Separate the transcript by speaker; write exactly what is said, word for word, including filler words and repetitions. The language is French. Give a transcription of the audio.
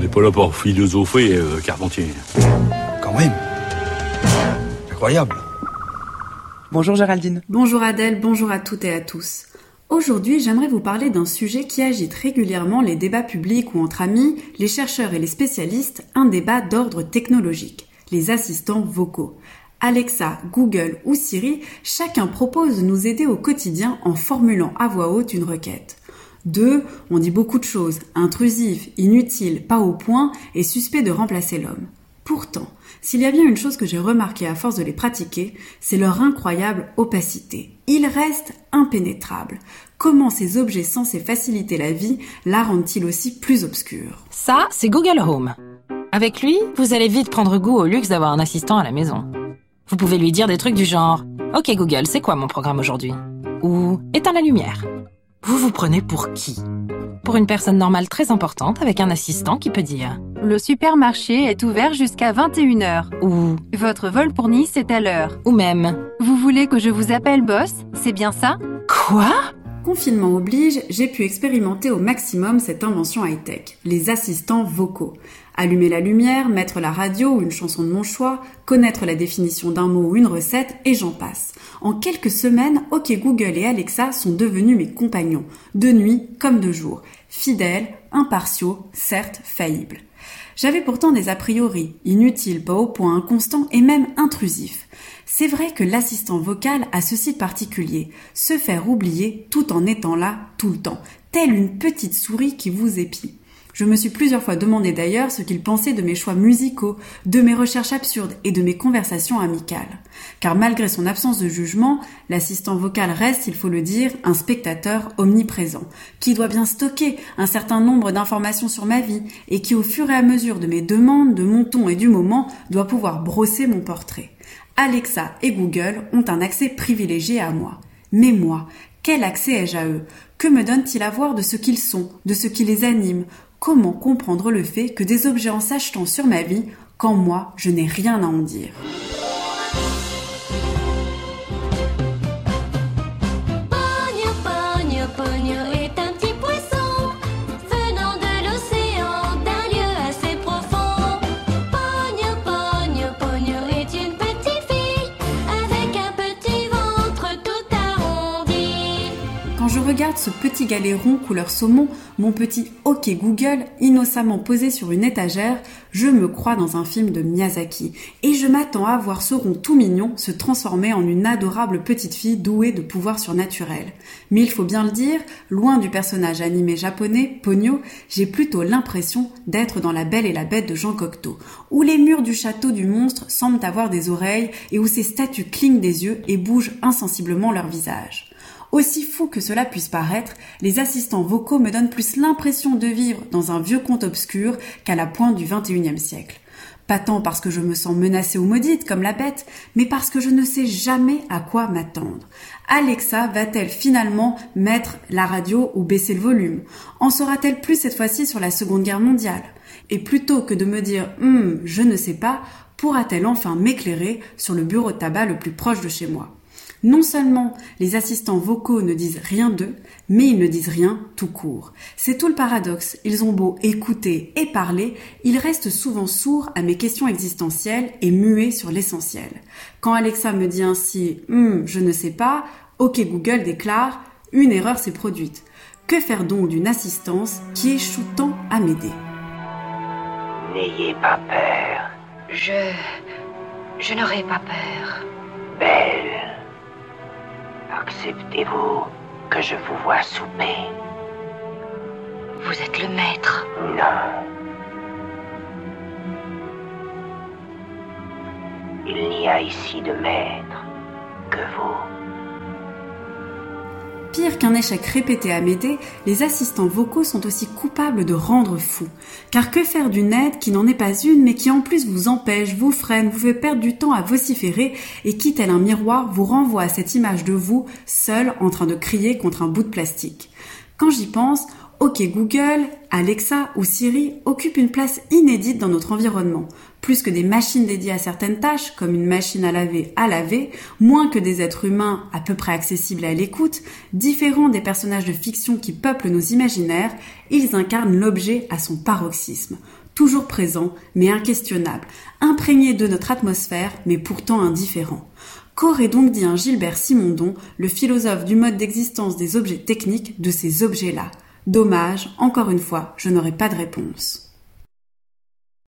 Speaker 1: pas là pour philosopher, euh, Carpentier.
Speaker 2: Quand même. Incroyable.
Speaker 3: Bonjour Géraldine.
Speaker 4: Bonjour Adèle, bonjour à toutes et à tous. Aujourd'hui, j'aimerais vous parler d'un sujet qui agite régulièrement les débats publics ou entre amis, les chercheurs et les spécialistes, un débat d'ordre technologique, les assistants vocaux. Alexa, Google ou Siri, chacun propose de nous aider au quotidien en formulant à voix haute une requête. D'eux, on dit beaucoup de choses, intrusifs, inutiles, pas au point et suspects de remplacer l'homme. Pourtant, s'il y a bien une chose que j'ai remarquée à force de les pratiquer, c'est leur incroyable opacité. Ils restent impénétrables. Comment ces objets censés faciliter la vie la rendent-ils aussi plus obscure ?
Speaker 5: Ça, c'est Google Home. Avec lui, vous allez vite prendre goût au luxe d'avoir un assistant à la maison. Vous pouvez lui dire des trucs du genre « Ok Google, c'est quoi mon programme aujourd'hui ?» ou « Éteins la lumière ». Vous vous prenez pour qui ? Pour une personne normale très importante avec un assistant qui peut dire
Speaker 6: « Le supermarché est ouvert jusqu'à vingt et une heures »
Speaker 5: ou
Speaker 6: « Votre vol pour Nice est à l'heure »
Speaker 5: ou même
Speaker 6: « Vous voulez que je vous appelle boss ? C'est bien ça ?»
Speaker 5: Quoi ?
Speaker 4: Confinement oblige, j'ai pu expérimenter au maximum cette invention high-tech, les assistants vocaux. Allumer la lumière, mettre la radio ou une chanson de mon choix, connaître la définition d'un mot ou une recette, et j'en passe. En quelques semaines, OK Google et Alexa sont devenus mes compagnons, de nuit comme de jour, fidèles, impartiaux, certes faillibles. J'avais pourtant des a priori, inutiles, pas au point, inconstants et même intrusifs. C'est vrai que l'assistant vocal a ceci de particulier, se faire oublier tout en étant là tout le temps, telle une petite souris qui vous épie. Je me suis plusieurs fois demandé d'ailleurs ce qu'il pensait de mes choix musicaux, de mes recherches absurdes et de mes conversations amicales. Car malgré son absence de jugement, l'assistant vocal reste, il faut le dire, un spectateur omniprésent, qui doit bien stocker un certain nombre d'informations sur ma vie et qui au fur et à mesure de mes demandes, de mon ton et du moment, doit pouvoir brosser mon portrait. Alexa et Google ont un accès privilégié à moi. Mais moi, quel accès ai-je à eux ? Que me donne-t-il à voir de ce qu'ils sont, de ce qui les anime ? Comment comprendre le fait que des objets en s'achetant sur ma vie, quand moi, je n'ai rien à en dire ?
Speaker 7: Pogno, Pogno, Pogno est un petit poisson venant de l'océan, d'un lieu assez profond. Pogno, Pogno, Pogno est une petite fille avec un petit ventre tout arrondi.
Speaker 4: Quand je regarde ce petit galet rond couleur saumon, mon petit OK Google, innocemment posé sur une étagère, je me crois dans un film de Miyazaki. Et je m'attends à voir ce rond tout mignon se transformer en une adorable petite fille douée de pouvoirs surnaturels. Mais il faut bien le dire, loin du personnage animé japonais, Ponyo, j'ai plutôt l'impression d'être dans La Belle et la Bête de Jean Cocteau, où les murs du château du monstre semblent avoir des oreilles et où ces statues clignent des yeux et bougent insensiblement leur visage. Aussi fou que cela puisse paraître, les assistants vocaux me donnent plus l'impression de vivre dans un vieux conte obscur qu'à la pointe du vingt et unième siècle. Pas tant parce que je me sens menacée ou maudite comme la bête, mais parce que je ne sais jamais à quoi m'attendre. Alexa va-t-elle finalement mettre la radio ou baisser le volume ? En saura-t-elle plus cette fois-ci sur la Seconde Guerre mondiale ? Et plutôt que de me dire hum, « je ne sais pas », pourra-t-elle enfin m'éclairer sur le bureau de tabac le plus proche de chez moi ? Non seulement les assistants vocaux ne disent rien d'eux, mais ils ne disent rien tout court. C'est tout le paradoxe. Ils ont beau écouter et parler, ils restent souvent sourds à mes questions existentielles et muets sur l'essentiel. Quand Alexa me dit ainsi hum, « je ne sais pas », OK Google déclare « une erreur s'est produite ». Que faire donc d'une assistance qui échoue tant à m'aider ?
Speaker 8: N'ayez pas peur.
Speaker 9: Je... je n'aurai pas peur.
Speaker 8: Belle. Acceptez-vous que je vous vois souper.
Speaker 9: Vous êtes le maître.
Speaker 8: Non. Il n'y a ici de maître que vous.
Speaker 4: Pire qu'un échec répété à m'aider, les assistants vocaux sont aussi coupables de rendre fou. Car que faire d'une aide qui n'en est pas une, mais qui en plus vous empêche, vous freine, vous fait perdre du temps à vociférer et qui, tel un miroir, vous renvoie à cette image de vous, seul, en train de crier contre un bout de plastique. Quand j'y pense, OK Google, Alexa ou Siri occupent une place inédite dans notre environnement. Plus que des machines dédiées à certaines tâches, comme une machine à laver à laver, moins que des êtres humains à peu près accessibles à l'écoute, différents des personnages de fiction qui peuplent nos imaginaires, ils incarnent l'objet à son paroxysme. toujours présent, mais inquestionnable, imprégné de notre atmosphère, mais pourtant indifférent. Qu'aurait donc dit un Gilbert Simondon, le philosophe du mode d'existence des objets techniques, de ces objets-là ? Dommage, encore une fois, je n'aurai pas de réponse.